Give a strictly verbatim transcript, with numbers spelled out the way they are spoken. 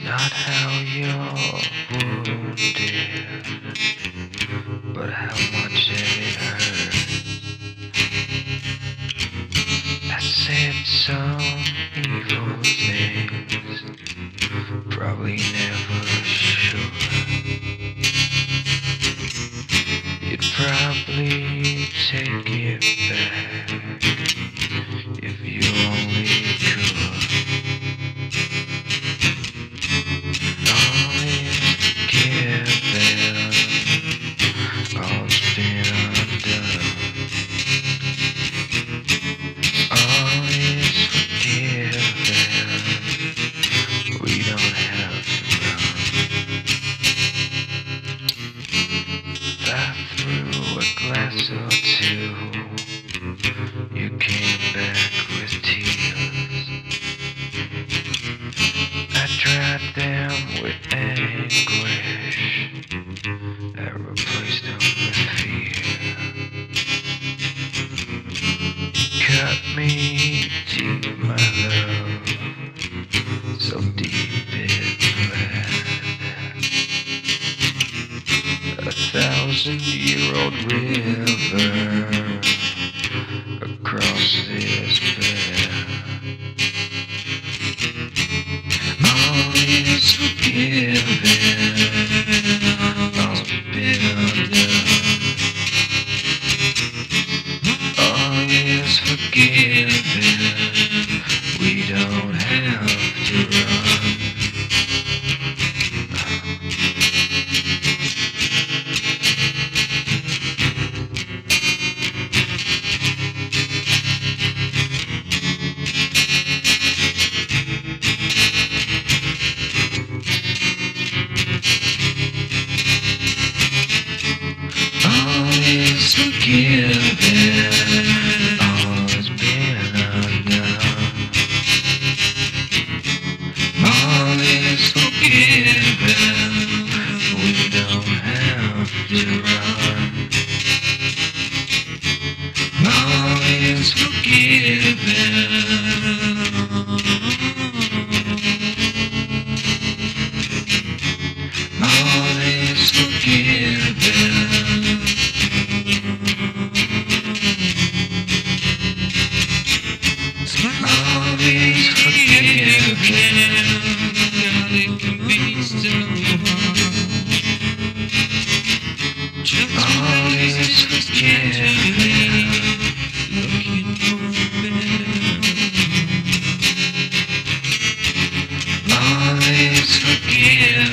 not how you're wounded, but how much it hurts. I said some evil things, probably never should. You'd probably take it back if you only could. All is forgiven, all's been undone. All is forgiven, we don't have to run. I threw a glass or two, you came back with tears. I dried them with anguish, I replaced them with fear. Cut me deep, my love, so deep it bled. A thousand-year-old river across this bed. All is forgiven, all's been undone. All is forgiven, we don't have to run. All is forgiven, all has been undone. All is forgiven, we don't have to run. All is forgiven. All is forgiven. All is forgiven, God, it can be still. All is forgiven, looking for better. All is forgiven.